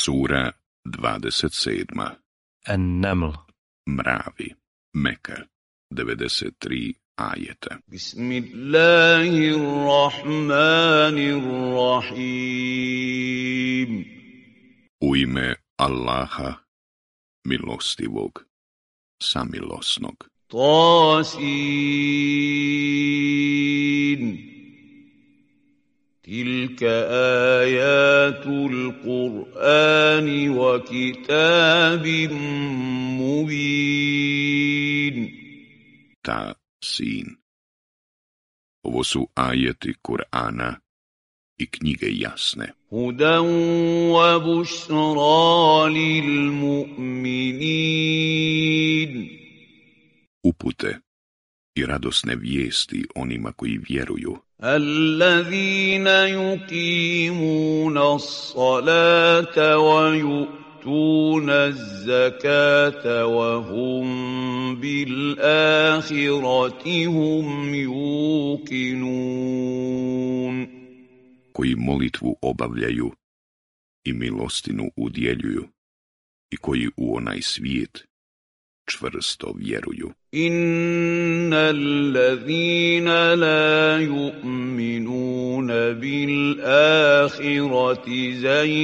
Sura 27. An-Naml. Mravi. Meka. 93 ajeta. Bismillahirrahmanirrahim. U ime Allaha, milostivog, samilosnog. Tasin. Tilka ayatul Qur'ani wa kitabim mubin. Ta sin. Ovo su ajeti Kur'ana i knjige jasne. Hudan wa bushra lil mu'minin. Upute i radosne vijesti onima koji vjeruju. الذين يقيمون الصلاة ويؤتون الزكاة وهم بالآخرة هم يوقنون. Koji molitvu obavljaju i milostinu udjeljuju i koji u onaj svijet čvrsto vjeruju. Innal ladhina la yu'minuna bil akhirati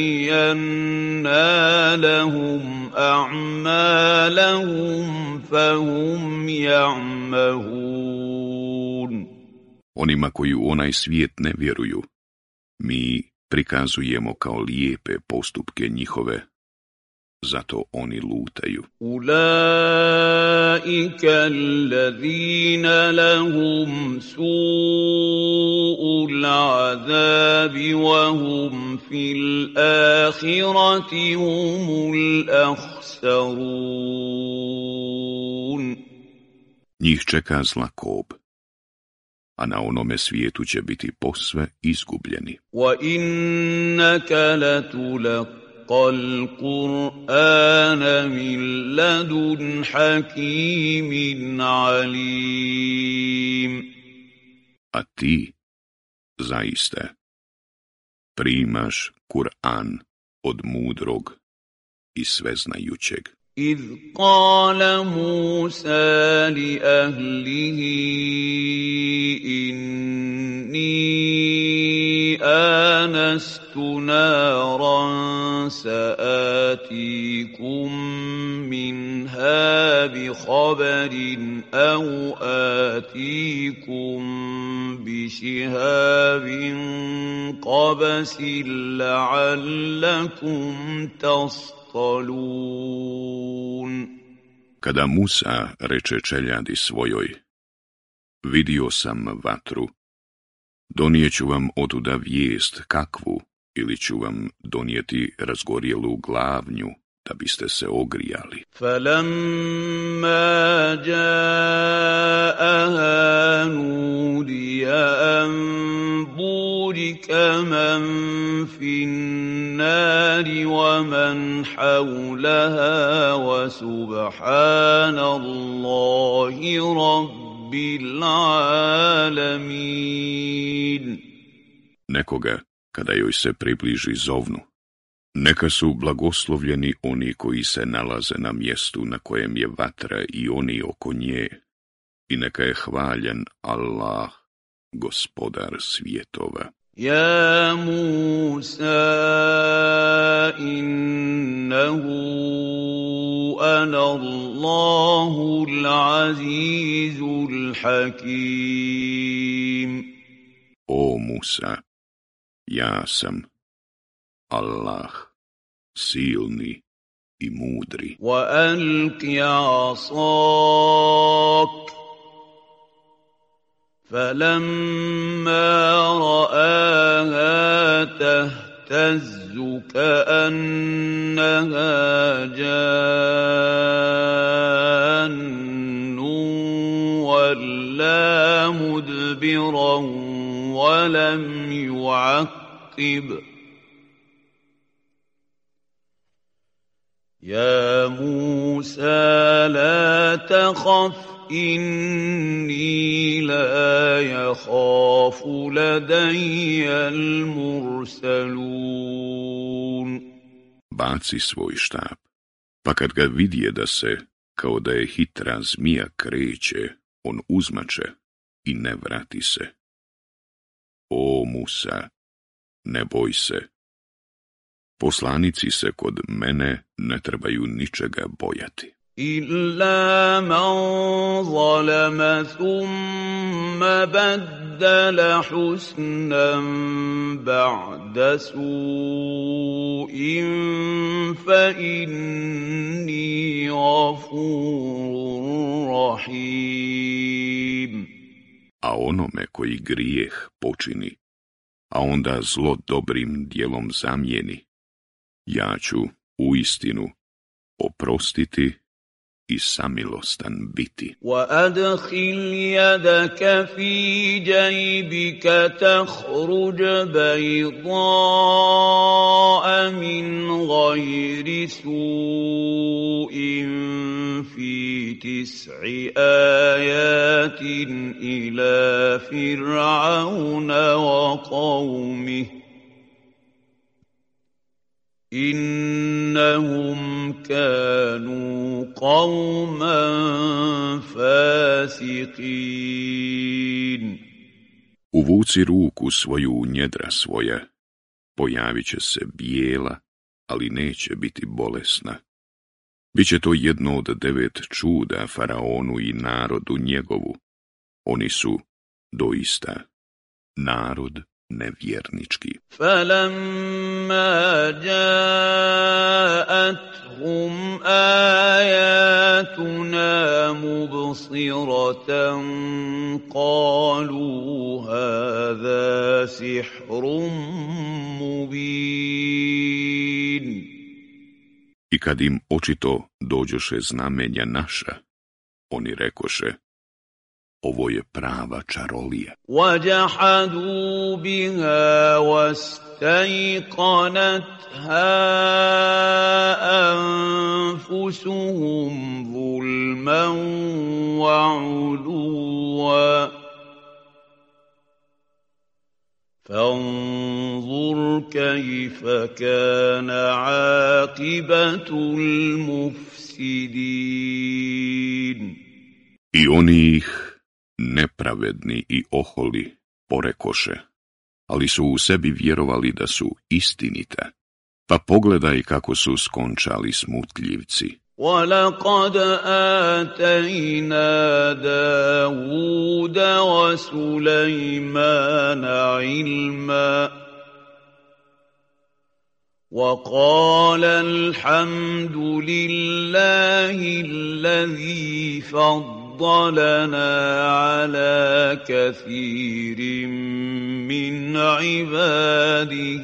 zayyana lahum a'malahum fahum ya'mahun. Onima koji u onaj svijet ne vjeruju, mi prikazujemo kao lijepe postupke njihove, zato oni lutaju. Ulaika alladhina lahum su'ul azabi wa hum fil akhirati humul akhsarun. Njih čeka zlakob, a na onome svijetu će biti posve izgubljeni. Wa innaka latulaq القرآن من لدن حكيم عليم. A ti, zaiste, primaš Kur'an od mudrog i sveznajućeg. إذ قال موسى لأهله إني آنست نارا سآتيكم منها بخبر أو آتيكم بشهاب قبس لعلكم تصطلون. Kada Musa reče čeljadi svojoj, vidio sam vatru, donijeću vam otuda vijest kakvu, ili ću vam donijeti razgorjelu glavnju, da biste se ogrijali. فَلَمَّا جَاءَهَا نُودِيَ أَن بُورِكَ مَن فِي النَّارِ وَمَنْ حَوْلَهَا وَسُبْحَانَ اللَّهِ رَبِّ الْعَالَمِينَ. Nekoga, kada joj se približi zovnu, neka su blagoslovljeni oni koji se nalaze na mjestu na kojem je vatra i oni oko nje, i neka je hvaljen Allah, gospodar svjetova. Ja Musa, innahu ana Allahul azizul hakim. O Musa, ja sam Allah, silni i mudri. وَأَلْقِ عَصَاكَ فَلَمَّا رَآهَا تَهْتَزُّ كَأَنَّهَا جَانٌّ وَلَّىٰ مُدْبِرًا وَلَمْ يُعَقِّبْ. يا موسى لا تخف إني لا يخاف لدي المرسلون. baci svoj štap, pa kad ga vidje da se, kao da je hitra zmija kreće, on uzmače i ne vrati se. O Musa, ne boj se. Poslanici se kod mene ne trebaju ničega bojati. إلا من ظلم ثم بدل حسنا بعد سوء فإني غفور رحيم. A onome koji grijeh počini, a onda zlo dobrim djelom zamijeni, ja ću uistinu oprostiti i samilostan biti. وَأَدْخِلْ يَدَكَ فِي جَيْبِكَ تَخْرُجْ بَيْضَاءَ مِنْ غَيْرِ سُوءٍ فِي 9 آيَاتٍ إِلَى فِرْعَوْنَ وَقَوْمِهِ إِنَّهُمْ كَانُوا قَوْمًا فَاسِقِينَ. Uvuci ruku svoju u njedra svoja, pojavit će se bijela, ali neće biti bolesna. Biće to jedno od 9 čuda faraonu i narodu njegovu. Oni su doista narod nevjernički. فَلَمَّا جَاءَتْهُمْ آيَاتُنَا مُبْصِرَةً قَالُوا هَذَا سِحْرٌ مُبِينٌ. I kad im očito dođoše znamenja naša, oni rekoše, ovo je prava čarolija. وَجَحَدُوا بِهَا وَاسْتَيْقَنَتْهَا أَنفُسُهُمْ ظُلْمًا وَعُلُوًّا فَانظُرْ كَيْفَ كَانَ عَاقِبَةُ الْمُفْسِدِينَ. I oni ih, nepravedni i oholi, porekoše, ali su u sebi vjerovali da su istinita, pa pogledaj kako su skončali smutljivci. وَلَقَدْ آتَيْنَا دَاوُودَ وَسُلَيْمَانَ عِلْمًا وَقَالَ الْحَمْدُ لِلَّهِ الَّذِي فَضَّلَنَا عَلَى كَثِيرٍ مِّنْ عِبَادِهِ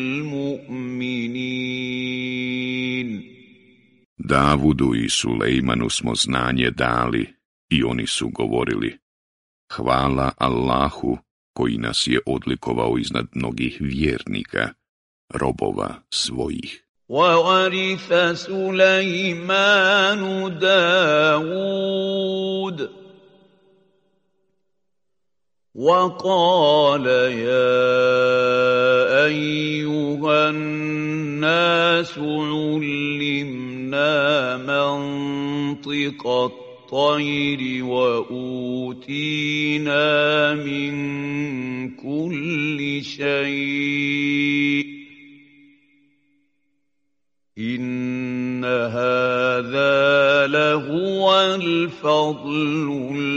الْمُؤْمِنِينَ. Davudu i Sulejmanu smo znanje dali i oni su govorili, hvala Allahu koji nas je odlikovao iznad mnogih vjernika, robova svojih. وَوَرِثَ سُلَيْمَانُ دَاوُودَ وَقَالَ يَا أَيُّهَا النَّاسُ عُلِّمْنَا مَنطِقَ الطَّيْرِ وَأُوتِينَا مِن كُلِّ شَيْءٍ إِنَّ هَذَا لَهُوَ الْفَضْلُ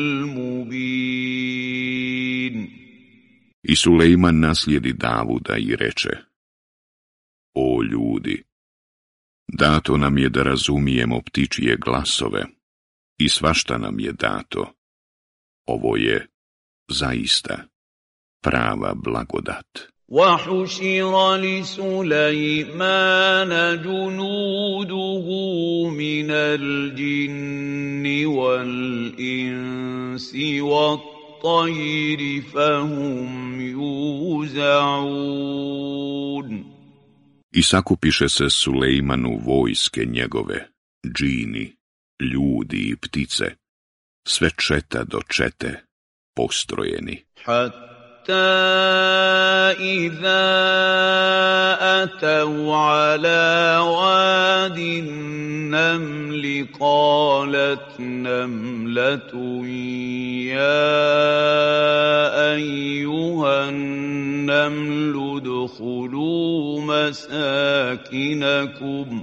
الْمُبِينُ. I Sulejman naslijedi Davuda i reče, o ljudi, dato nam je da razumijemo ptičije glasove i svašta nam je dato. Ovo je zaista prava blagodat. وَحُشِرَ لِسُلَيْمَانَ جُنُودُهُ مِنَ الْجِنِّ وَالْإِنسِ وَالطَّيْرِ فَهُمْ يُوزَعُونَ. I sakupiše se Sulejmanu vojske njegove, džini, ljudi i ptice, sve četa do čete, postrojeni. حَتَّى إذا أتوا على واد النمل قالت نملة يا أيها النمل ادخلوا مساكنكم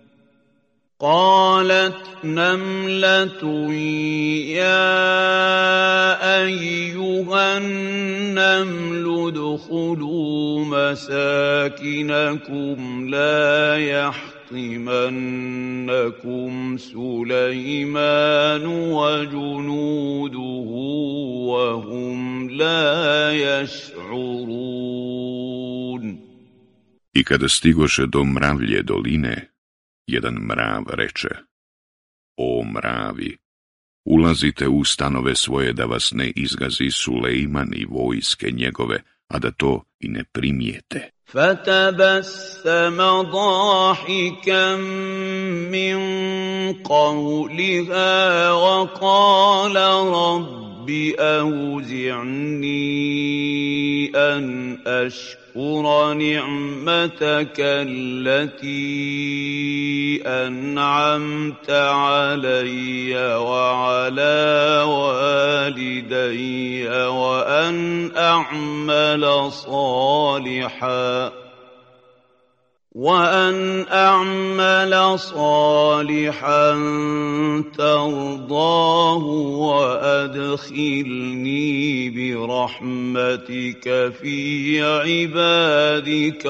لا يحطمنكم سليمان وجنوده وهم لا يشعرون. I kada stigoše do mravlje doline, jedan mrav reče: O mravi, ulazite u stanove svoje da vas ne izgazi Sulejman i vojske njegove, a da to i ne primijete. فتبسم ضاحكا من قولها وقال رب أوزعني أن أشكر نعمتك التي أنعمت علي وعلى والدي وأن أعمل صالحا ترضاه وأدخلني برحمتك في عبادك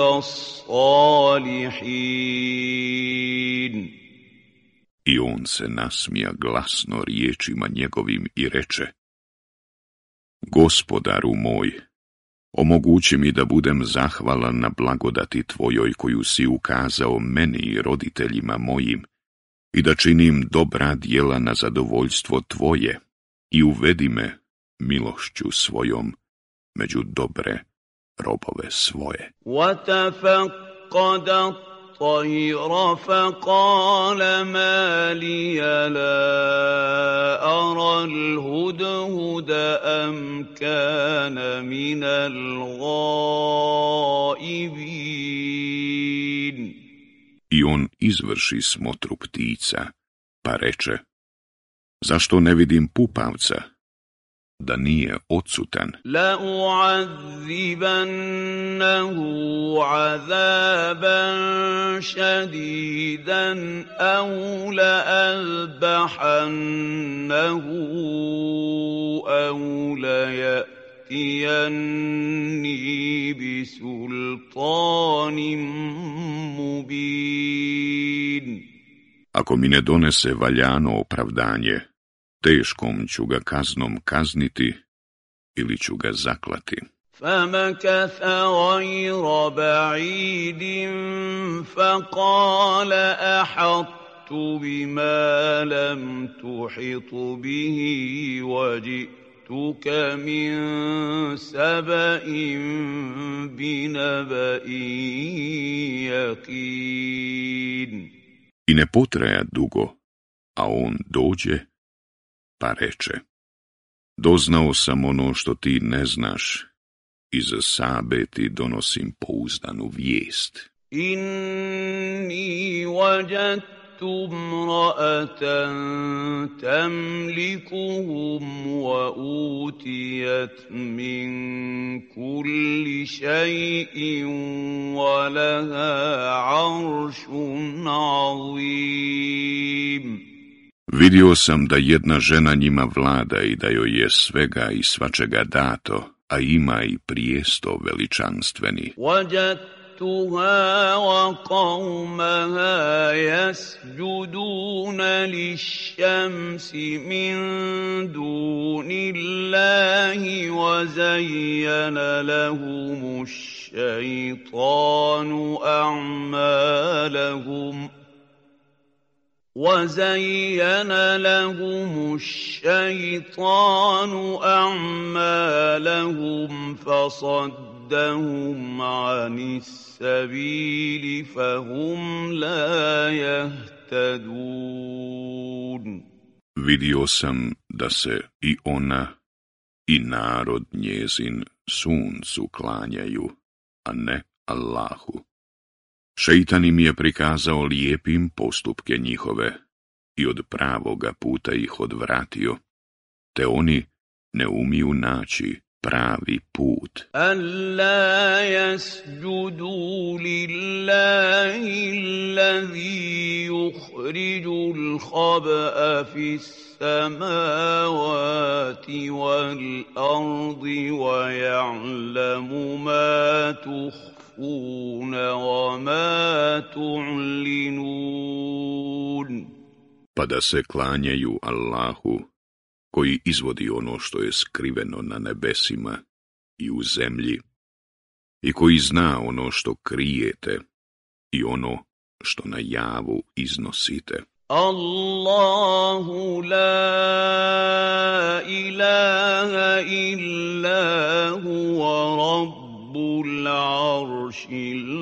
الصالحين. I on se nasmija glasno riječima njegovim i reče: Gospodaru moj, omogući mi da budem zahvalan na blagodati tvojoj koju si ukazao meni i roditeljima mojim i da činim dobra djela na zadovoljstvo tvoje i uvedi me milošću svojom među dobre robove svoje. وَتَفَقَّدَ الطَّيْرَ فَقَالَ مَا لِيَ لَا أَرَى الْهُدْهُدَ أَمْ كَانَ مِنَ الْغَائِبِينَ. I on izvrši smotru ptica, pa reče: Zašto ne vidim pupavca, da nije odsutan? لَأُعَذِّبَنَّهُ عَذَابًا شَدِيدًا أَوْ لَأَذْبَحَنَّهُ أَوْ لَيَأْتِيَنِّي بِسُلْطَانٍ مُبِينٍ. Ako mi ne donese valjano opravdanje, teškom ću ga kaznom kazniti ili ću ga zaklati. فَمَكَثَ غَيْرَ بَعِيدٍ فَقَالَ أَحَطتُ بِمَا لَمْ تُحِطْ بِهِ وَجِئْتُكَ مِنْ سَبَإٍ بِنَبَإٍ يَقِينٍ. I ne potraja dugo, a on dođe, pa reče: Doznao sam ono što ti ne znaš, iz Sabe ti donosim pouzdanu vijest. Inni wajadtu imra'atan tamlikuhum wa utiyat min kulli shay'in wa laha 'arshun 'azim. Vidio sam da jedna žena njima vlada i da joj je svega i svačega dato, a ima i prijesto veličanstveni. وَجَدْتُهَا وَقَوْمَهَا يَسْجُدُونَ لِلشَّمْسِ مِنْ دُونِ اللَّهِ وَزَيَّنَ لَهُمُ الشَّيْطَانُ أَعْمَالَهُمْ فَصَدَّهُمْ عَنِ السَّبِيلِ فَهُمْ لَا يَهْتَدُونَ. Vidio sam da se i ona i narod njezin suncu klanjaju, a ne Allahu. Šeitan im je prikazao lijepim postupke njihove i od pravoga puta ih odvratio, te oni ne umiju naći pravi put. أَلَّا يَسْجُدُوا لِلَّهِ الَّذِي يُخْرِجُ الْخَبْءَ فِي السَّمَاوَاتِ وَالْأَرْضِ وَيَعْلَمُ مَا تُخْفُونَ وَمَا تُعْلِنُونَ. Pa da se klanjaju Allahu, koji izvodi ono što je skriveno na nebesima i u zemlji, i koji zna ono što krijete i ono što na javu iznosite. Allahu la ilaha illa huwa rabbul aršil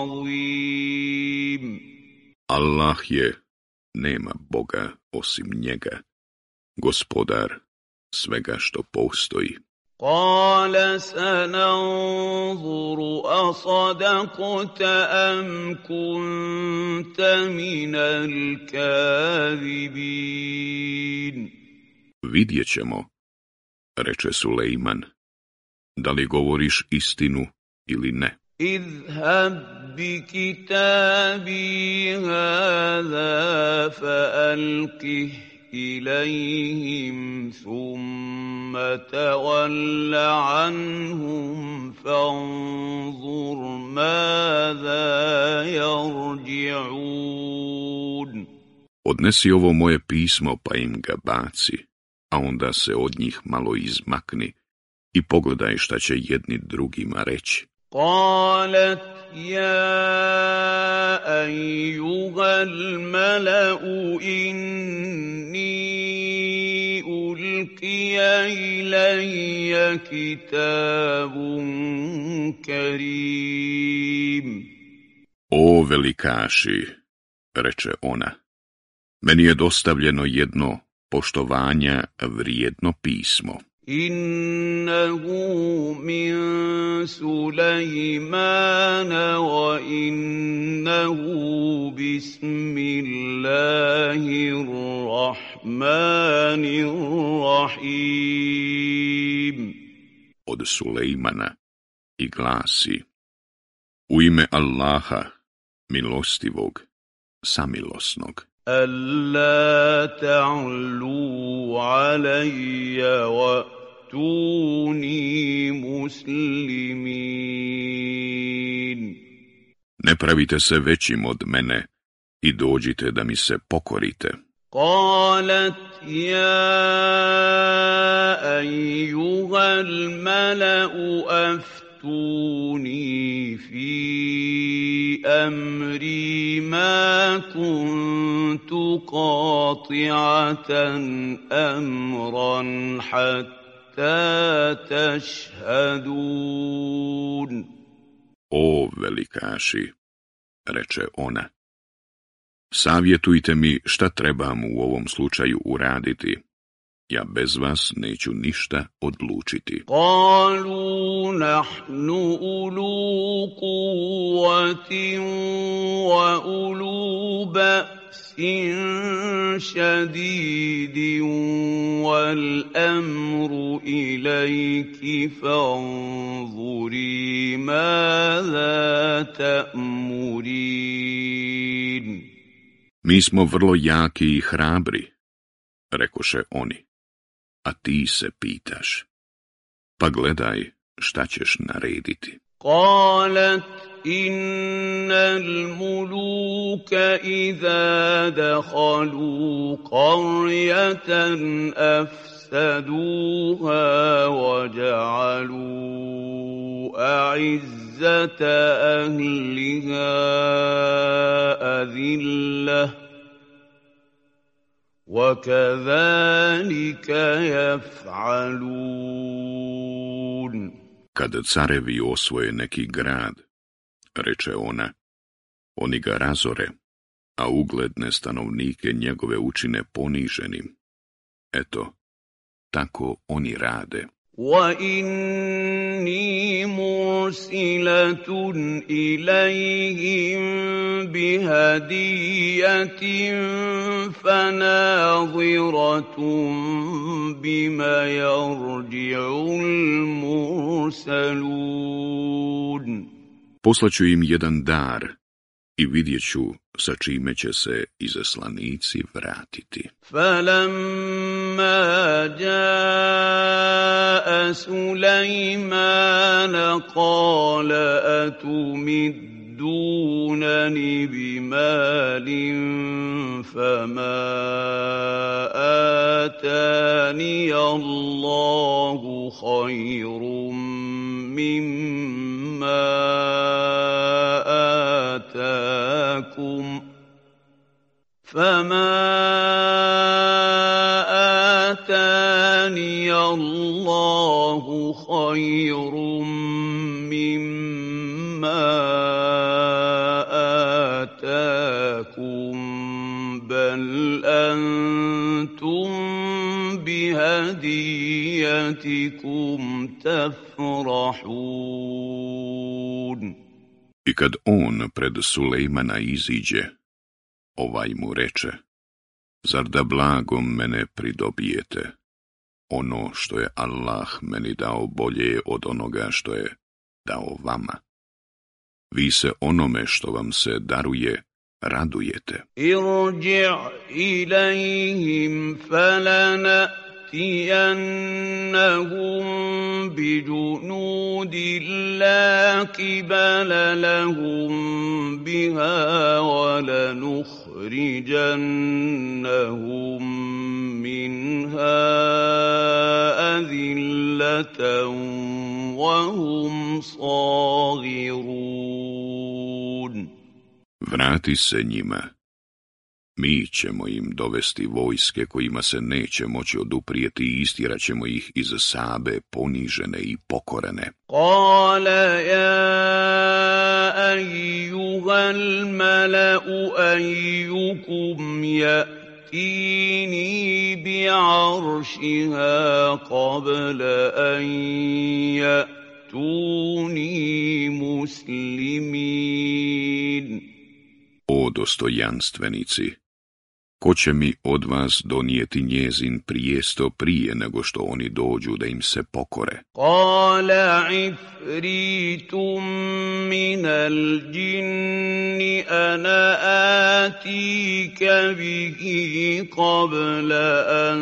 azim. Allah je, nema Boga osim njega, gospodar svega što postoji. قال سننظر أصدقت أم كنت من الكاذبين. Vidjet ćemo, reče Sulejman, da li govoriš istinu ili ne. اذهب بكتابي هذا فألقه إليهم ثم تول عنهم فانظر ماذا يرجعون. Odnesi ovo moje pismo pa im ga baci, a onda se od njih malo izmakni i pogledaj šta će jedni drugima reći. قالت يا أيها الملأ إني ألقي إلي كتاب كريم. O velikaši, reče ona, meni je dostavljeno jedno poštovanja vrijedno pismo. إنه من سليمان وإنه بسم الله الرحمن الرحيم. Od Sulejmana i glasi: U ime Allaha, milostivog, samilosnog. ألا تعلوا علي وأتوني مسلمين. Ne pravite se većim od mene i dođite da mi se pokorite. قالت يا أيها الملأ أفتوني في أمري ما كنت قاطعة أمرا حتى تشهدون. O velikaši, reče ona, savjetujte mi šta trebam u ovom slučaju uraditi. Ja bez vas neću ništa odlučiti. قالوا نحن أولو قوة وأولو بأس شديد والأمر إليك فانظري ماذا تأمرين. Mi smo vrlo jaki i hrabri, rekoše oni, a ti se pitaš. Pa gledaj šta ćeš narediti. قالت إن الملوك إذا دخلوا قرية أفسدوها وجعلوا أعزة أهلها أذلة وكذلك يفعلون. Kad carevi osvoje neki grad, reče ona, oni ga razore, a ugledne stanovnike njegove učine poniženim. Eto, tako oni rade. وَإِنِّي مُرْسِلَةٌ إِلَيْهِم بِهَدِيَّةٍ فَنَاظِرَةٌ بِمَ يَرْجِعُ الْمُرْسَلُونَ. Poslaću im jedan dar i vidjet ću sa čime će se izaslanici vratiti. فَلَمَّا جَاءَ سُلَيْمَانَ قَالَ أَتُمِدُّونَنِ بِمَالٍ فَمَا آتَانِيَ اللَّهُ خَيْرٌ مِّمَّا آتَاكُمْ فَمَا آتَانِيَ اللَّهُ خَيْرٌ مِّمَّا آتَاكُمْ بَلْ أَنتُم بِهَدِيَّتِكُمْ تَفْرَحُونَ. I kad on pred Sulejmana iziđe, ovaj mu reče, zar da blagom mene pridobijete? Ono što je Allah meni dao bolje je od onoga što je dao vama. Vi se onome što vam se daruje radujete. Irji' ilayhim falanatiyannahum bijunudin la kibala lahum biha wa lanukhrijannahum minha adillatan wa hum saghirun. Vrati se njima. Mi ćemo im dovesti vojske kojima se neće moći oduprijeti i istirat ćemo ih iz Sabe ponižene i pokorene. Kale ja ayyuhal mala'u ayyukum ya'tini bi'arshiha qabla an ya'tuni muslimin. O dostojanstvenici, ko će mi od vas donijeti njezin prijesto prije nego što oni dođu da im se pokore? Kala ifritum minal džinni ana atika bihi qabla an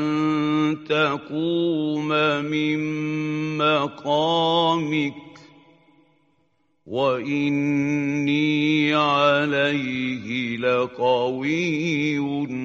takuma min maqamik. وَإِنِّي عَلَيْهِ لَقَوِيٌّ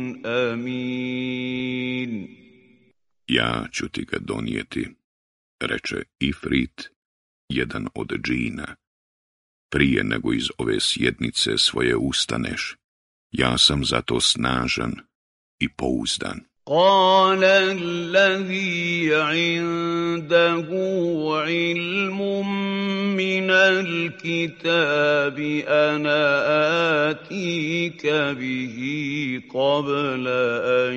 أَمِينٌ. Ja ću ti ga donijeti, reče Ifrit, jedan od džina. Prije nego iz ove sjednice svoje ustaneš, ja sam zato snažan i pouzdan. قال الذي عنده علم من الكتاب أنا آتيك به قبل أن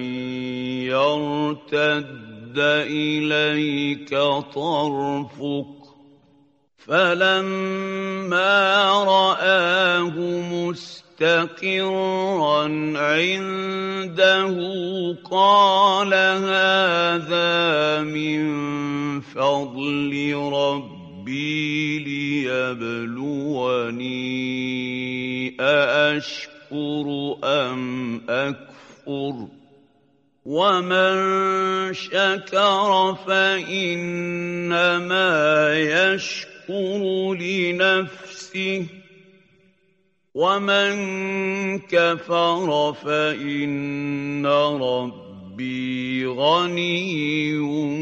يرتد إليك طرفك فلما رآه مستقرا عنده قال هذا من فضل ربي ليبلوني أأشكر أم أكفر ومن شكر فإنما يشكر لنفسه ومن كفر فإن ربي غني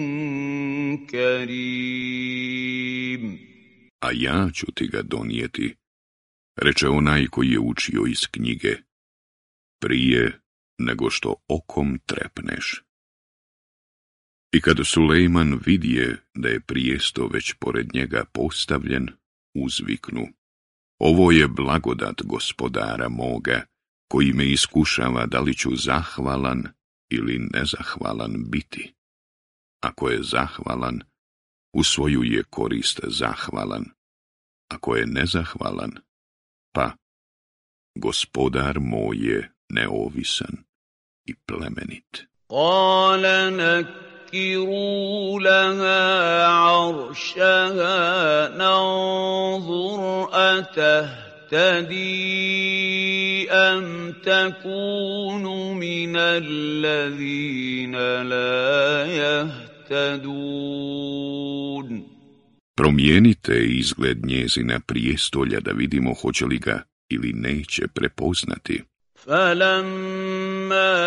كريم. A ja ću ti ga donijeti, reče onaj koji je učio iz knjige, prije nego što okom trepneš. I kad Sulejman vidje da je prijesto već pored njega postavljen, uzviknu, ovo je blagodat gospodara moga, koji me iskušava da li ću zahvalan ili nezahvalan biti. Ako je zahvalan, u svoju je korist zahvalan. Ako je nezahvalan, pa Gospodar moj je neovisan i plemenit. Qala nakiru laha aršaha nanzur atahtadi am takunu min allazina la jahtadun. Promijenite izgled njezina prijestolja da vidimo hoće li ga ili neće prepoznati. فَلَمَّا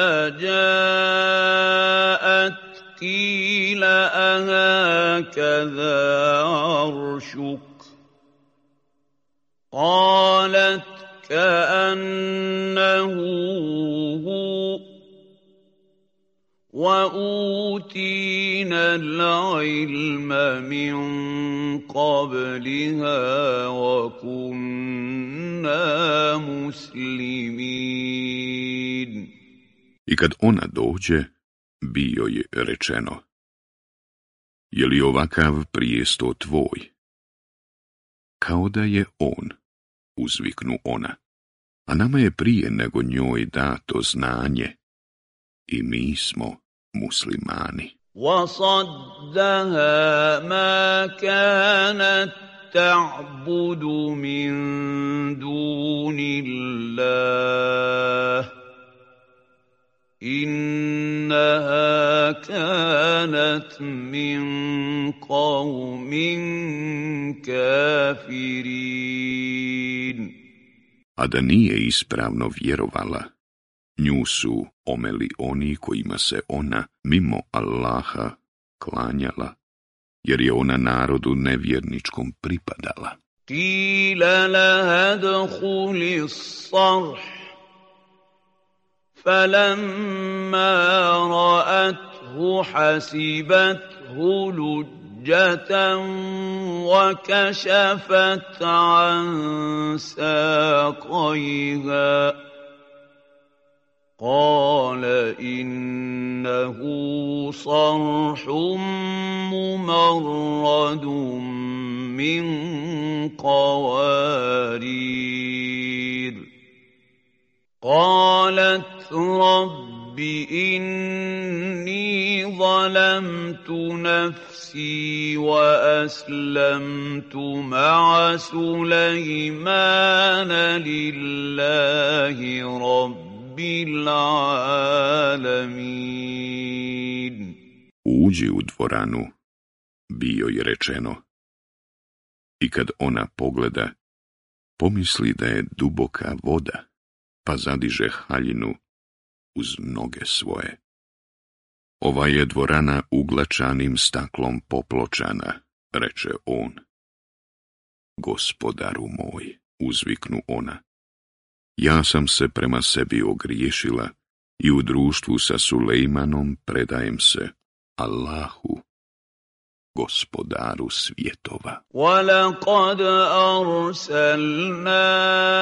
جَاءَتْ قِيلَ أَهَكَذَا عَرْشُكَ قَالَتْ كَأَنَّهُ هُوَ وَأُوتِينَا الْعِلْمَ مِنْ قَبْلِهَا وَكُنَّا مُسْلِمِينَ. I kad ona dođe, bio je rečeno: je li ovakav prijesto tvoj? Kao da je on, uzviknu ona, a nama je prije nego njoj dato znanje i mi smo muslimani. وَصَدَّهَا مَا كَانَتْ تَعْبُدُ مِن دُونِ اللَّهِ إِنَّهَا كَانَتْ مِن قَوْمٍ كَافِرِينَ. A da nije ispravno vjerovala, nju su omeli oni kojima se ona mimo Allaha klanjala, jer je ona narodu nevjerničkom pripadala. قِيلَ لَهَا ادْخُلِي الصَّرْحَ فَلَمَّا رَأَتْهُ حَسِبَتْهُ لُجَّةً وَكَشَفَتْ عَنْ سَاقَيْهَا قال إنه صرح ممرد من قوارير قالت رب إني ظلمت نفسي وأسلمت مع سليمان لله رب العالمين. Uđi u dvoranu, bio je rečeno. I kad ona pogleda, pomisli da je duboka voda, pa zadiže haljinu uz noge svoje. Ova je dvorana uglačanim staklom popločana, reče on. Gospodaru moj, uzviknu ona. Ja sam se prema sebi ogriješila i u društvu sa Sulejmanom predajem se Allahu, Gospodaru svjetova. وَلَقَدْ أَرْسَلْنَا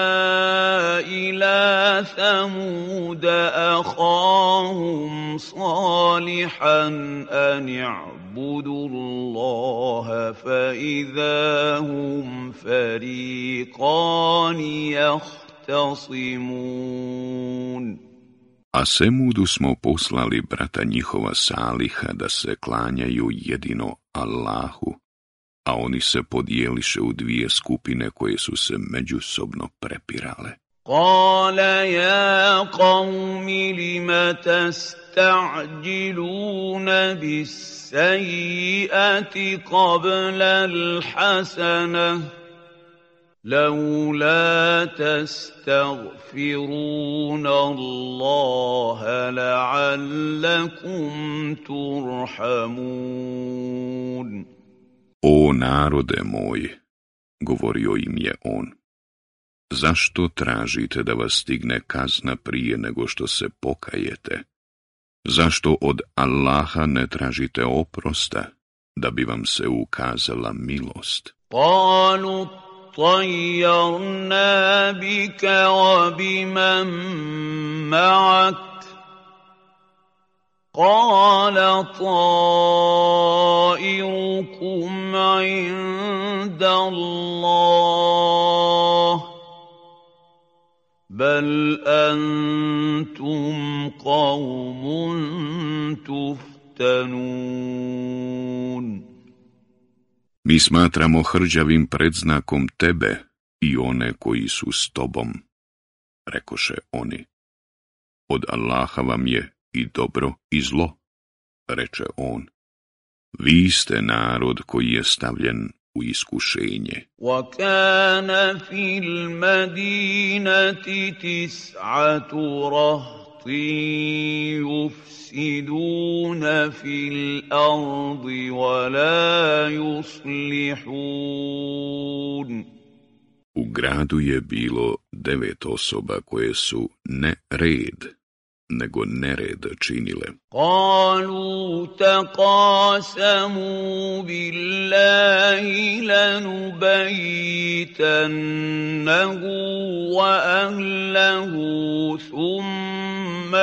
إِلَى ثَمُودَ أَخَاهُمْ صَالِحًا أَنِ اعْبُدُوا اللَّهَ فَإِذَا هُمْ فَرِيقَانِ يَخْتَصِمُونَ. A Semudu smo poslali brata njihova Saliha da se klanjaju jedino Allahu, a oni se podijeliše u dvije skupine koje su se međusobno prepirale. قَالَ يَا قَوْمِ لِمَ تَسْتَعْجِلُونَ بِالسَّيِّئَةِ قَبْلَ الْحَسَنَةِ لولا تستغفرون الله لعلكم ترحمون. O narode moj, govorio im je on, zašto tražite da vas stigne kazna prije nego što se pokajete? Zašto od Allaha ne tražite oprosta, da bi vam se ukazala milost? قالوا طيرنا بك وبمن معك قال طائركم عند الله بل أنتم قوم تفتنون. Mi smatramo hrđavim predznakom tebe i one koji su s tobom, rekoše oni. Od Allaha vam je i dobro i zlo, reče on. Vi ste narod koji je stavljen u iskušenje. وَكَانَ فِي الْمَدِينَةِ 9 رَهْطٍ يُفْسِدُونَ فِي الْأَرْضِ وَلَا يُصْلِحُونَ. U gradu je bilo 9 osoba koje su ne red, nego nered činile. قالوا تقاسموا بالله لنبيتنه وأهله ثم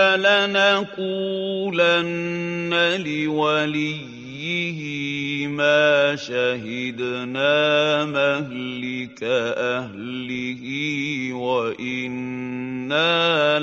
لنقولن لوليه ما شهدنا مهلك أهله وإنا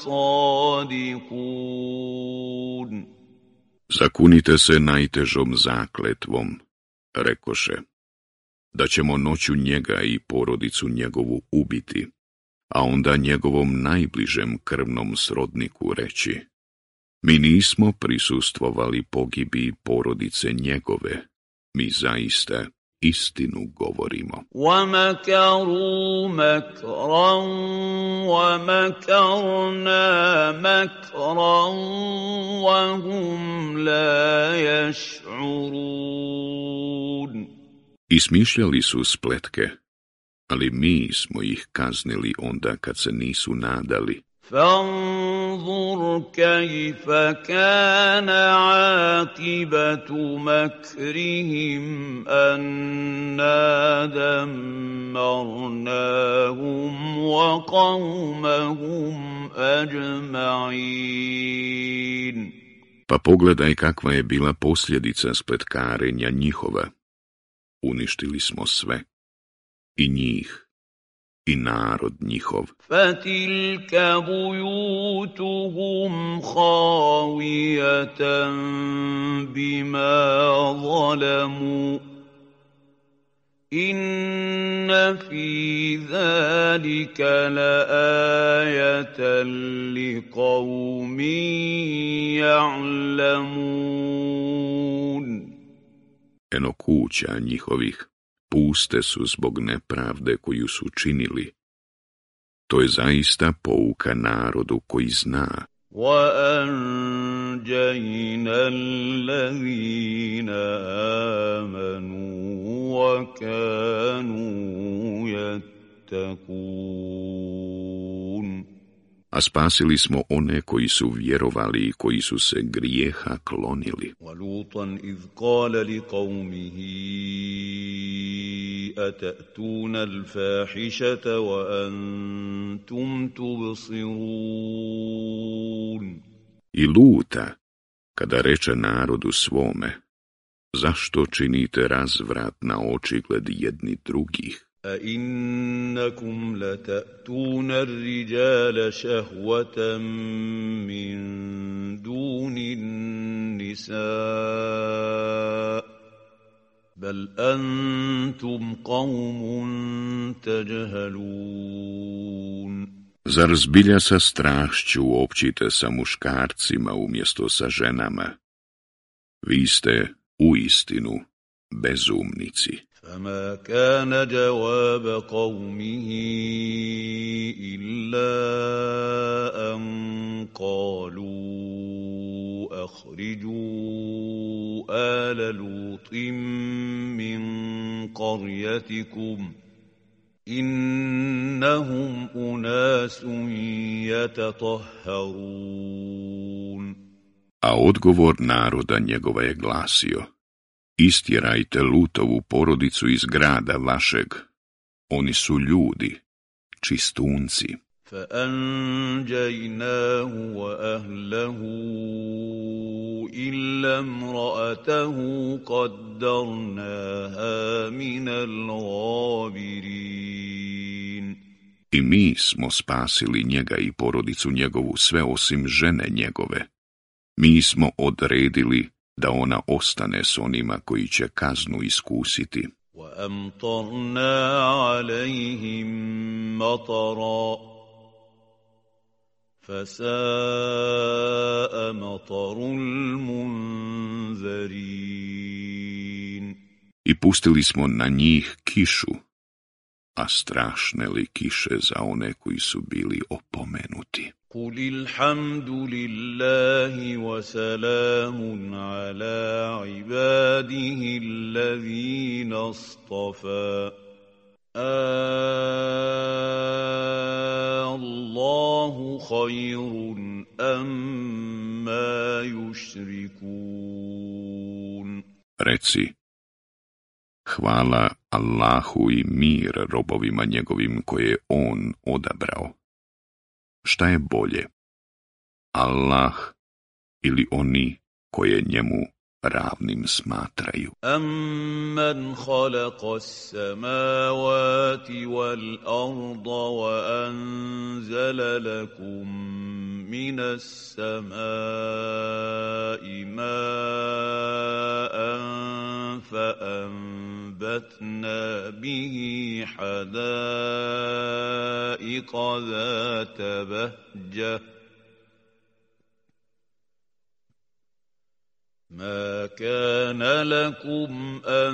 لصادقون. Zakunite se najtežom zakletvom, rekoše, da ćemo noću njega i porodicu njegovu ubiti, a onda njegovom najbližem krvnom srodniku reći, mi nismo prisustvovali pogibi porodice njegove, mi zaista istinu govorimo. وَمَكَرُوا مَكْرًا وَمَكَرْنَا مَكْرًا وَهُمْ لَا يَشْعُرُونَ. I smišljali su spletke, ali mi smo ih kaznili onda kad se nisu nadali. فانظر كيف كان عاقبة مكرهم أنا دمرناهم وقومهم أجمعين. Pa pogledaj kakva je bila posljedica spletkarenja njihova. Uništili smo sve, i njih, i narod njihov. فَتِلْكَ بُيُوتُهُمْ خَاوِيَةً بِمَا ظَلَمُوا إِنَّ فِي ذَلِكَ لَآيَةً لِقَوْمٍ يَعْلَمُونَ. Eno kuća njihovih puste su zbog nepravde koju su činili. To je zaista pouka narodu koji zna. وَأَنْجَيْنَا الَّذِينَ آمَنُوا وَكَانُوا يَتَّقُونَ. A spasili smo one koji su vjerovali i koji su se grijeha klonili. وَلُوطًا إِذْ قَالَ لِقَوْمِهِ أَتَأْتُونَ الْفَاحِشَةَ وَأَنْتُمْ تُبْصِرُونَ. I Luta, kada reče narodu svome, zašto činite razvrat na očigled jedni drugih? أَإِنَّكُمْ لَتَأْتُونَ الرِّجَالَ شَهْوَةً مِّن دُونِ النِّسَاءِ بَلْ أَنْتُمْ قَوْمٌ تَجْهَلُونَ. Zar zbilja sa strašću općite sa muškarcima umjesto sa ženama? Vi ste uistinu bezumnici. فما كان جواب قومه إلا أن قالوا أخرجوا آل لوط من قريتكم إنهم أناس يتطهرون. A odgovor naroda njegova je glasio, istjerajte Lutovu porodicu iz grada vašeg, oni su ljudi, čistunci. فَأَنْجَيْنَاهُ وَأَهْلَهُ إلا امرأته قدرناها من الغابرين. I mi smo spasili njega i porodicu njegovu sve osim žene njegove. Mi smo odredili da ona ostane s onima koji će kaznu iskusiti. وَأَمْطَرْنَا عَلَيْهِمْ مَطَرًا فَسَاءَ مَطَرُ الْمُنذَرِينَ. I pustili smo na njih kišu, a strašne li kiše za one koji su bili opomenuti. قُلِ الْحَمْدُ لِلَّهِ وَسَلَامٌ عَلَىٰ عِبَادِهِ الَّذِينَ اصْطَفَىٰ اللَّهُ خَيْرٌ أَمَّا يُشْرِكُونَ. Reci, hvala Allahu i mir robovima njegovim koje je on odabrao. Šta je bolje, Allah ili oni koje njemu ravnim smatraju? أَمَّنْ خَلَقَ السَّمَاوَاتِ وَالْأَرْضَ وَأَنزَلَ لَكُم مِّنَ السَّمَاءِ مَاءً فَأَنبَتْنَا بِهِ حَدَائِقَ ذَاتَ بَهْجَةٍ مَا كَانَ لَكُمْ أَن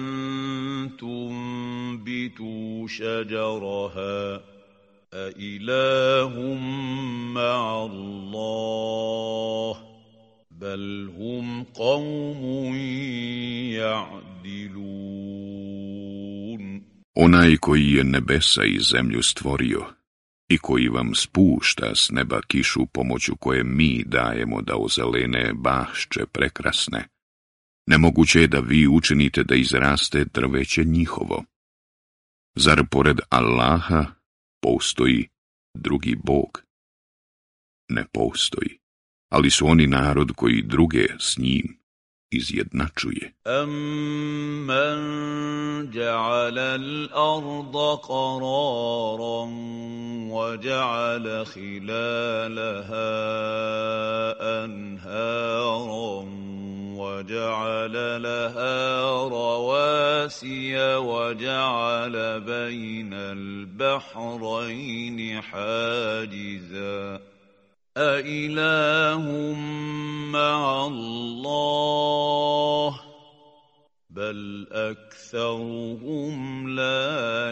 تُنبِتُوا شَجَرَهَا أَإِلَٰهٌ مَّعَ اللَّهِ بَلْ هُمْ قَوْمٌ يَعْدِلُونَ. Onaj koji je nebesa i zemlju stvorio i koji vam spušta s neba kišu pomoću koje mi dajemo da ozelene bašče prekrasne, nemoguće je da vi učinite da izraste drveće njihovo. Zar pored Allaha postoji drugi Bog? Ne postoji, ali su oni narod koji druge s njim izjednačuje. أَمَّنْ جَعَلَ الْأَرْضَ قَرَارًا وَجَعَلَ خِلَالَهَا أَنْهَارًا وَجَعَلَ لَهَا رَوَاسِيَ وَجَعَلَ بَيْنَ الْبَحْرَيْنِ حَاجِزًا أَإِلَٰهٌ مَّعَ اللَّهِ بَلْ أَكْثَرُهُمْ لَا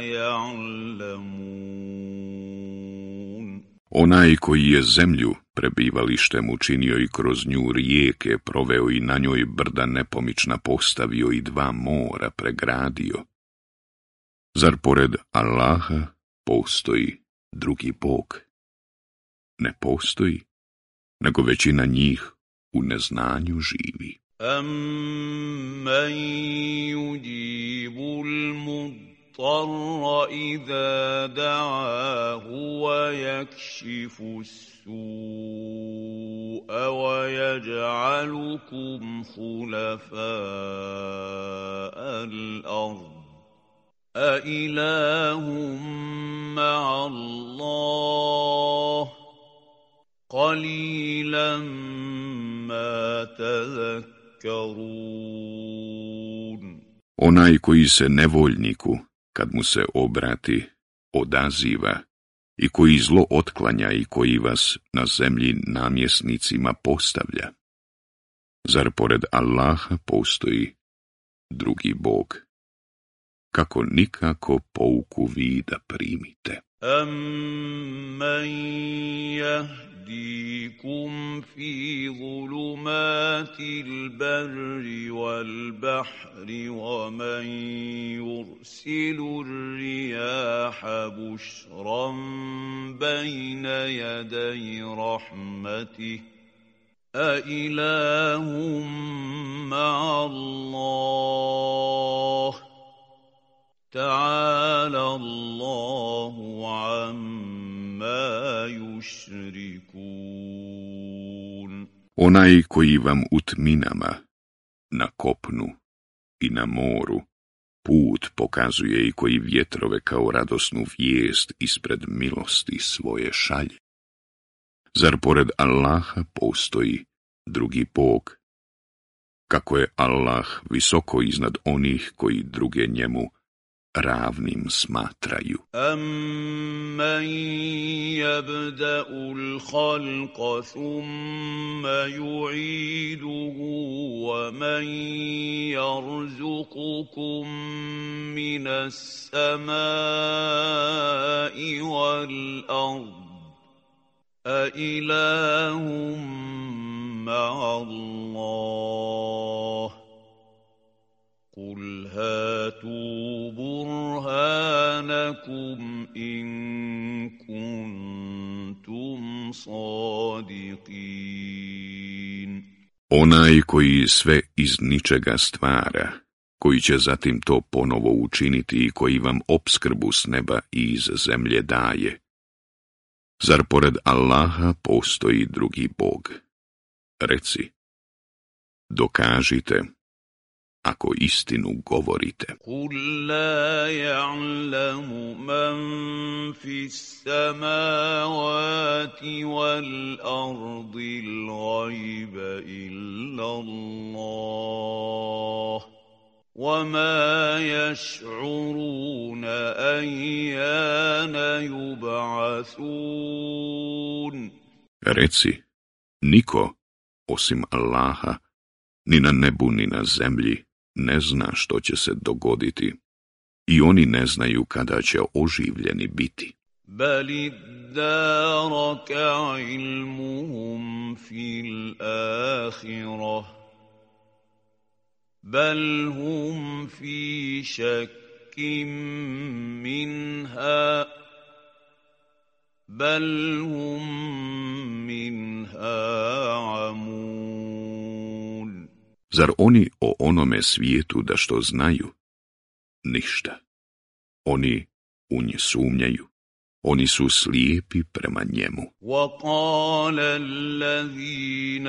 يَعْلَمُونَ. Onaj koji je zemlju prebivalištem učinio i kroz nju rijeke proveo i na njoj brda nepomična postavio i dva mora pregradio. Zar pored Allaha postoji drugi Bog? Ne postoji, nego većina njih u neznanju živi. أَمَّن يُجِيبُ الْمُضْطَرَّ إِذَا دَعَاهُ وَيَكْشِفُ السُّوءَ وَيَجْعَلُكُمْ خُلَفَاءَ الْأَرْضِ أَإِلَٰهٌ مَّعَ اللَّهِ قَلِيلًا مَا تَذَكَّرُونَ. Onaj koji se nevoljniku, kad mu se obrati, odaziva i koji zlo otklanja i koji vas na zemlji namjesnicima postavlja. Zar pored Allaha postoji drugi Bog? Kako nikako pouku vi da primite. أَمَّن يَهْدِيكُمْ فِي ظُلُمَاتِ الْبَرِّ وَالْبَحْرِ وَمَن يُرْسِلُ الرِّيَاحَ بُشْرًا بَيْنَ يَدَيْ رَحْمَتِهِ أَإِلَٰهٌ مَّعَ اللَّهِ تعالى الله عما يشركون. Onaj koji vam u tminama, na kopnu i na moru, put pokazuje i koji vjetrove kao radosnu vijest ispred milosti svoje šalje. Zar pored Allaha postoji drugi Bog? Kako je Allah visoko iznad onih koji druge njemu ravnim smatraju. أَمَّنْ يَبْدَأُ الْخَلْقَ ثُمَّ يُعِيدُهُ وَمَنْ يَرْزُقُكُم مِّنَ السَّمَاءِ وَالْأَرْضِ أَإِلَٰهٌ مَّعَ اللَّهِ قُلْ هَاتُوا بُرْهَانَكُمْ إِن كُنتُمْ صَادِقِينَ. Onaj koji sve iz ničega stvara, koji će zatim to ponovo učiniti i koji vam opskrbu s neba i iz zemlje daje. Zar pored Allaha postoji drugi Bog? Reci, dokažite, ako istinu govorite. قُلْ لَا يَعْلَمُ مَنْ فِي السَّمَاوَاتِ وَالْأَرْضِ الْغَيْبَ إِلَّا اللَّهُ وَمَا يَشْعُرُونَ أَيَّانَ يُبْعَثُونَ. Reci, niko, osim Allaha, ni na nebu ni na zemlji, ne zna što će se dogoditi i oni ne znaju kada će oživljeni biti. بَلِ ادَّارَكَ عِلْمُهُمْ فِي الْآخِرَةِ بَلْ هُمْ فِي شَكٍّ مِّنْهَا بَلْ هُمْ مِنْهَا عَمُونَ. Zar oni o onome svijetu da što znaju? Ništa. Oni u nje sumnjaju. Oni su slijepi prema njemu. وَقَالَ الَّذِينَ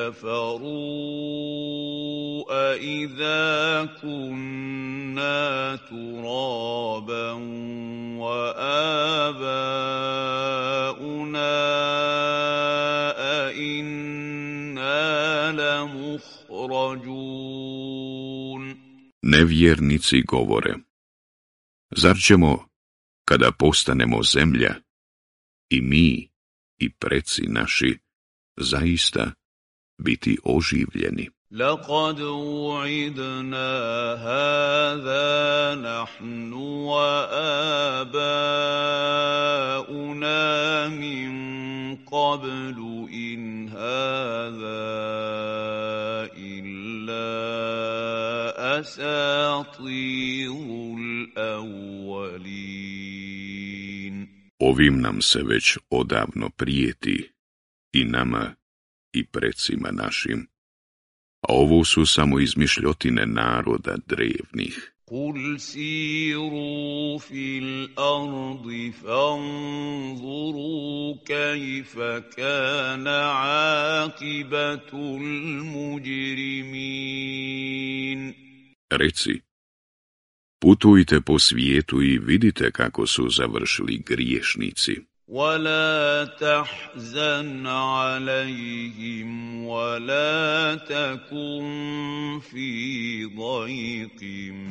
كَفَرُوا أَإِذَا كُنَّا تُرَابًا وَآبَاؤُنَا أَإِنَّا لَمُخْرَجُونَ. Nevjernici govore, zar ćemo, kada postanemo zemlja, i mi i preci naši, zaista biti oživljeni? لَقَدْ وُعِدْنَا هَذَا نَحْنُ وَآبَاؤُنَا مِنْ قَبْلُ إِنْ هَذَا إِلَّا أَسَاطِيرُ الْأَوَّلِينَ. Ovim nam se već odavno prijeti, i nama i precima našim, a ovo su samo izmišljotine naroda drevnih. قُلْ سِيرُوا فِي الْأَرْضِ فَانظُرُوا كَيْفَ كَانَ عَاقِبَةُ الْمُجْرِمِينَ. Reci, putujte po svijetu i vidite kako su završili griješnici. وَلَا تَحْزَنْ عَلَيْهِمْ وَلَا تَكُنْ فِي ضَيْقٍ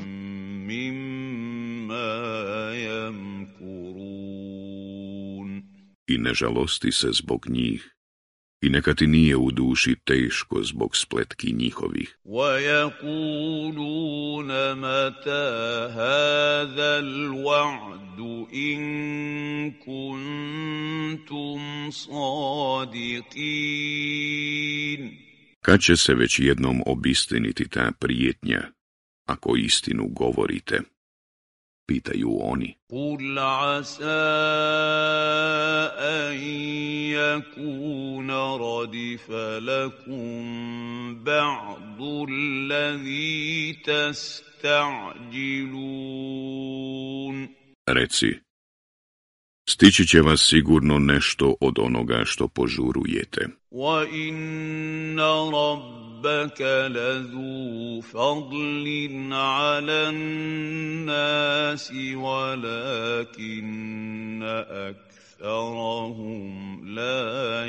مِّمَّا يَمْكُرُونَ. I ne žalosti se zbog njih, i neka ti nije u duši teško zbog spletki njihovih. وَيَقُولُونَ مَتَى هَذَا الْوَعْدُ إِن كُنتُمْ صَادِقِينَ. Kad će se već jednom obistiniti ta prijetnja, ako istinu govorite? Pitaju oni. قُلْ عَسَىٰ أَن يَكُونَ رَدِفَ لَكُم بَعْضُ الَّذِي تَسْتَعْجِلُونَ. Reci, Stići će vas sigurno nešto od onoga što požurujete. وَإِنَّ رَبَّكَ لَذُو فَضْلٍ عَلَى النَّاسِ وَلَكِنَّ أَكْثَرَهُمْ لَا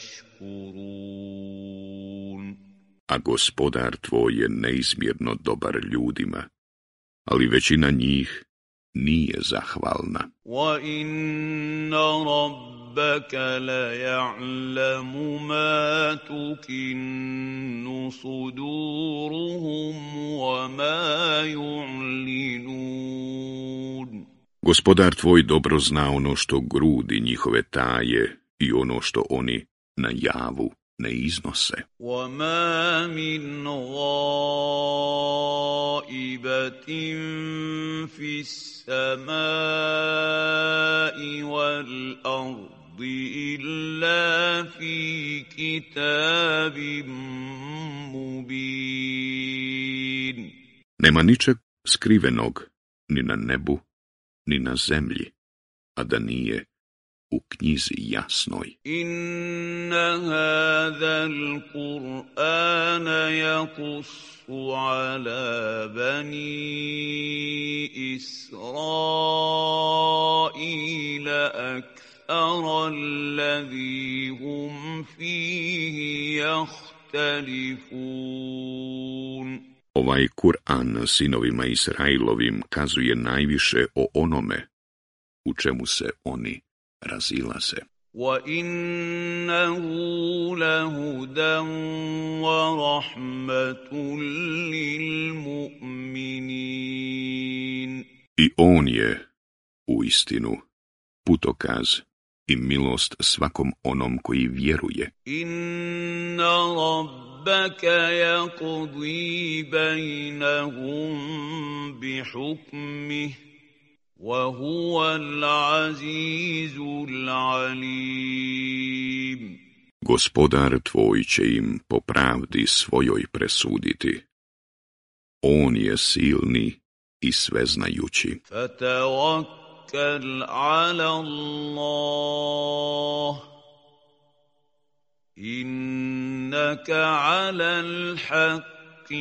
يَشْكُرُونَ. A gospodar tvoj je neizmjerno dobar ljudima, ali većina njih nije zahvalna. وَإِنَّ رَبَّكَ لَيَعْلَمُ مَا تُكِنُّ صُدُورُهُمْ وَمَا يُعْلِنُونَ. Gospodar tvoj dobro zna ono što grudi njihove taje i ono što oni na javu ne iznose. وَمَا مِنْ غَائِبَةٍ فِي السَّمَاءِ وَالْأَرْضِ إِلَّا فِي كِتَابٍ مُبِينٍ. Nema ničeg skrivenog ni na nebu, ni na zemlji, a da nije u knjizi jasnoj. إِنَّ هَذَا الْقُرْآنَ يَقُصُّ عَلَى بَنِي إِسْرَائِيلَ أَكْثَرَ الَّذِي هُمْ فِيهِ يَخْتَلِفُونَ. Ovaj Kur'an sinovima Israilovim kazuje najviše o onome u čemu se oni razilaze. وَإِنَّهُ لَهُدًى وَرَحْمَةٌ لِلْمُؤْمِنِينَ. I on je, uistinu, putokaz i milost svakom onom koji vjeruje. إِنَّ رَبَّكَ يَقْضِي بَيْنَهُم بِحُكْمِهِ وَهُوَ الْعَزِيزُ الْعَلِيمُ. Gospodar tvoj će im po pravdi svojoj presuditi. On je silni i sveznajući. فَتَوَكَّلْ عَلَى اللَّهِ إِنَّكَ عَلَى الْحَقِّ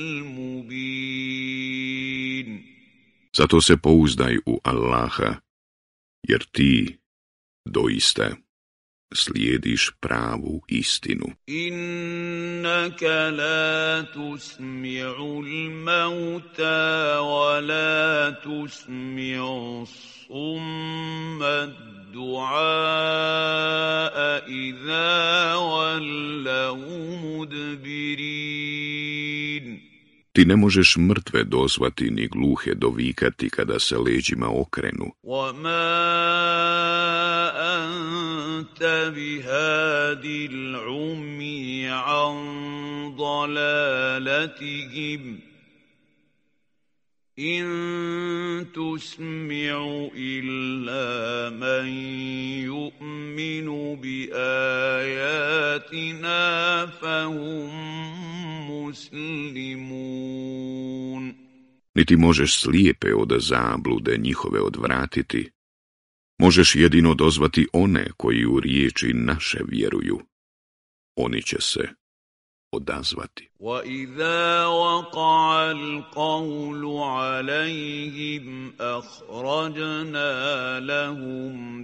الْمُبِينِ. Zato se pouzdaj u Allaha, jer ti doista slijediš pravu istinu. Innaka la tusmi'u al-mauta wa la tusmi'u summa ad-du'a idha wallaw mudbirin. Ti ne možeš mrtve dozvati ni gluhe dovikati kada se leđima okrenu. وَمَا أَنْتَ بِهَادِ الْعُمْيِ عَنْ ضَلَالَتِهِمْ إِنْ تُسْمِعُ إِلَّا مَنْ يُؤْمِنُ بِآيَاتِنَا فَهُمْ muslimun. Niti možeš slijepe od zablude njihove odvratiti. Možeš jedino dozvati one koji u riječi naše vjeruju. Oni će se odazvati. وَإِذَا وَقَعَ الْقَوْلُ عَلَيْهِمْ أَخْرَجْنَا لَهُمْ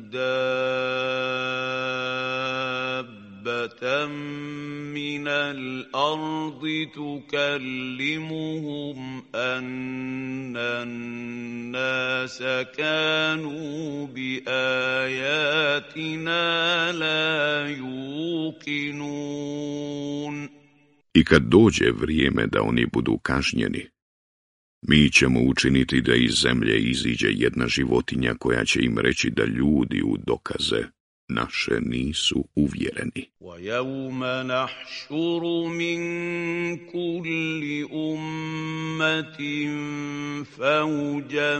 دَابَّةً مِّنَ الْأَرْضِ تُكَلِّمُهُمْ أَنَّ النَّاسَ كَانُوا بِآيَاتِنَا لَا يُوقِنُونَ. I kad dođe vrijeme da oni budu kažnjeni, mi ćemo učiniti da iz zemlje iziđe jedna životinja koja će im reći da ljudi u dokaze naše nisu uvjereni. وَيَوْمَ نَحْشُرُ مِنْ كُلِّ أُمَّةٍ فَوْجًا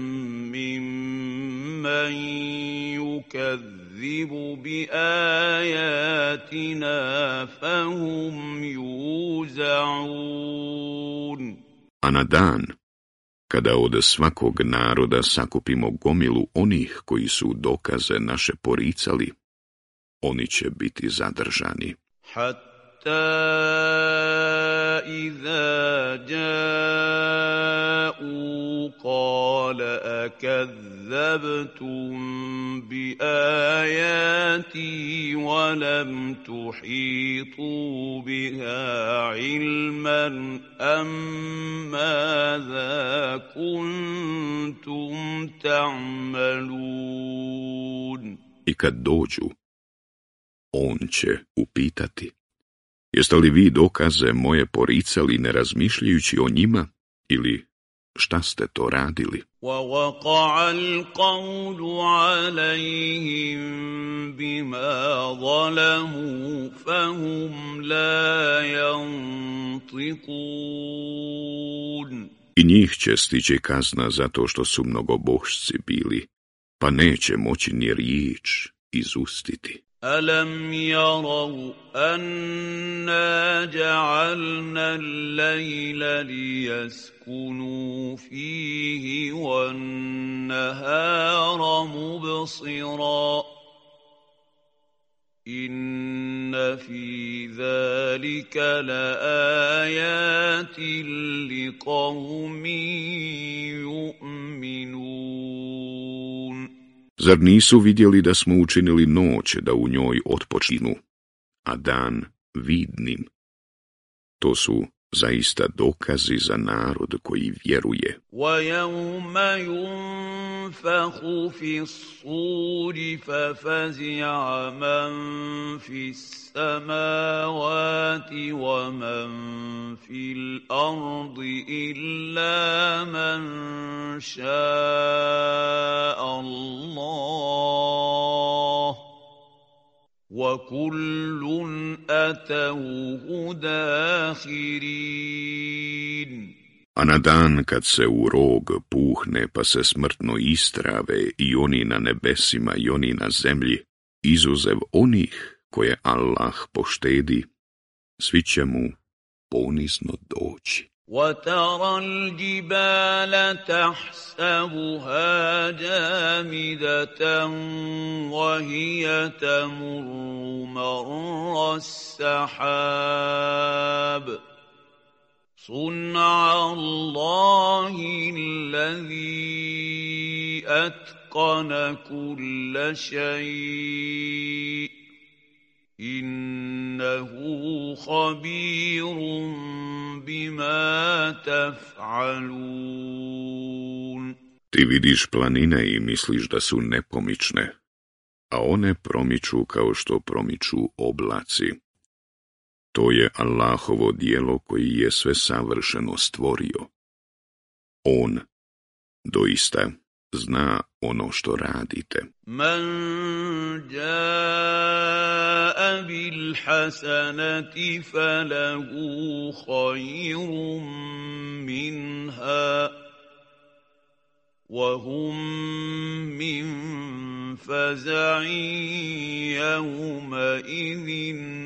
مِّمَّنْ يُكَذِّبُ بِآيَاتِنَا فَهُمْ يُوزَعُونَ. A na dan, Kada od svakog naroda sakupimo gomilu onih koji su dokaze naše poricali, oni će biti zadržani. إذا جاءوا قال أكذبتم بآياتي ولم تحيطوا بها علما أم ماذا كنتم تعملون. I kad dođu, on će upitati: jeste li vi dokaze moje poricali ne razmišljajući o njima, ili šta ste to radili? وَوَقَعَ الْقَوْلُ عَلَيْهِمْ بِمَا ظَلَمُوا فَهُمْ لَا يَنطِقُونَ. I njih će stići kazna zato što su mnogobošci bili, pa neće moći ni riječ izustiti. أَلَمْ يَرَوْا أَنَّا جَعَلْنَا اللَّيْلَ لِيَسْكُنُوا فِيهِ وَالنَّهَارَ مُبْصِرًا إِنَّ فِي ذَلِكَ لَآيَاتٍ لِقَوْمٍ يُؤْمِنُونَ. Zar nisu vidjeli da smo učinili noć da u njoj otpočinu, a dan vidnim? To su zaista dokazi za narod koji vjeruje. وَيَوْمَ يُنفَخُ فِي الصُّورِ فَفَزِعَ مَن فِي السَّمَاوَاتِ وَمَن فِي الْأَرْضِ إِلَّا مَن شَاءَ اللَّهُ وَكُلٌّ أَتَوْهُ دَاخِرِينَ. A na dan kad se u rog puhne pa se smrtno istrave i oni na nebesima i oni na zemlji, izuzev onih koje Allah poštedi, svi će mu ponizno doći. وَتَرَى الْجِبَالَ تَحْسَبُهَا جَامِدَةً وَهِيَ تَمُرُّ مَرَّ السَّحَابِ صُنْعَ اللَّهِ الَّذِي أَتْقَنَ كُلَّ شَيْءٍ innahu khabirun bima taf'alun. Ti vidiš planine i misliš da su nepomične, a one promiču kao što promiču oblaci. To je Allahovo djelo koji je sve savršeno stvorio. On doista zna ono što radite. Man jaa bil hasanati falahu khayrun minha wa hum min faza'in yawma idhin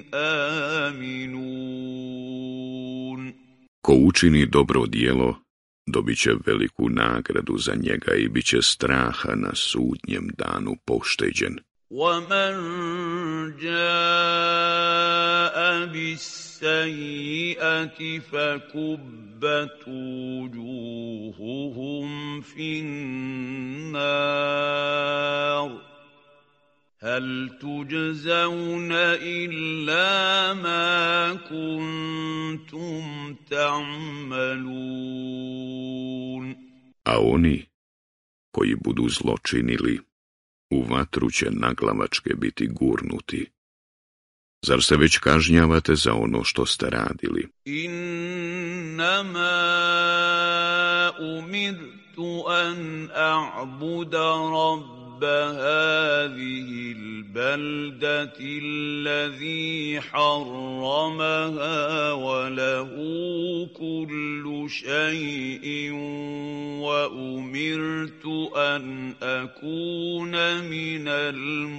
aminun. Ko učini dobro djelo, dobit će veliku nagradu za njega i bit će straha na sudnjem danu pošteđen. وَمَنْ جَاءَ بِالسَّيِّئَةِ فَكُبَّتْ وُجُوهُهُمْ فِي النَّارِ هَلْ تُجْزَوْنَ إِلَّا مَا كُنْتُمْ تَعْمَلُونَ. A oni koji budu zločinili, u vatru će naglavačke biti gurnuti. Zar se već kažnjavate za ono što ste radili? Innama umirtu an a'buda rabba hadihi al-baldati allazi harramaha wa lahu kullu shay'in wa umirtu an akuna minal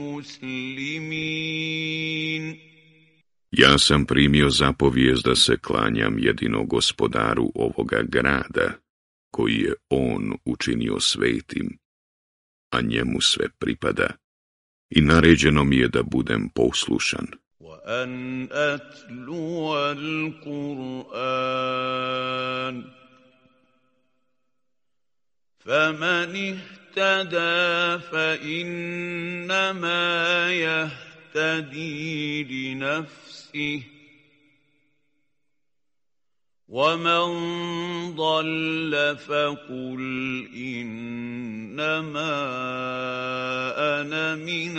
muslimin. Ja sam primio zapovijest da se klanjam jedino gospodaru ovoga grada, koji je on učinio svetim, a njemu sve pripada, i naređeno mi je da budem poslušan. وَأَنْ أَتْلُوَ الْقُرْآنَ فَمَنِ اهْتَدَى فَإِنَّمَا يَهْتَدِي لِنَفْسِهِ وَمَنْ ضَلَّ فَقُلْ إِنَّمَا أَنَا مِنَ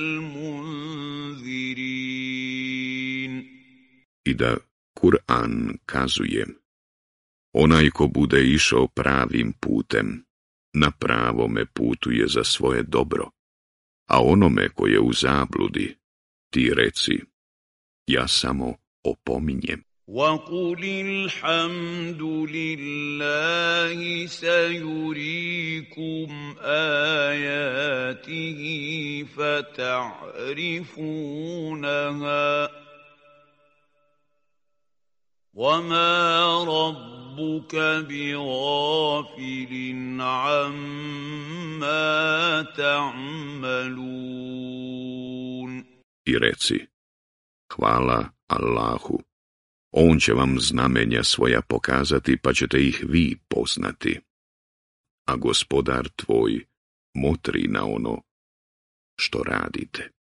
الْمُنذِرِينَ. I da Kur'an kazuje: onaj ko bude išao pravim putem, na pravome putu je za svoje dobro, a onome ko je u zabludi, ti reci: ja samo opominjem. وَقُلِ الْحَمْدُ لِلَّهِ سَيُرِيكُمْ آيَاتِهِ فَتَعْرِفُونَهَا وَمَا رَبُّكَ بِغَافِلٍ عَمَّا تَعْمَلُونَ. I reci: hvala Allahu, on će vam znamenja svoja pokazati, pa ćete ih vi poznati. A gospodar tvoj motri na ono što radite.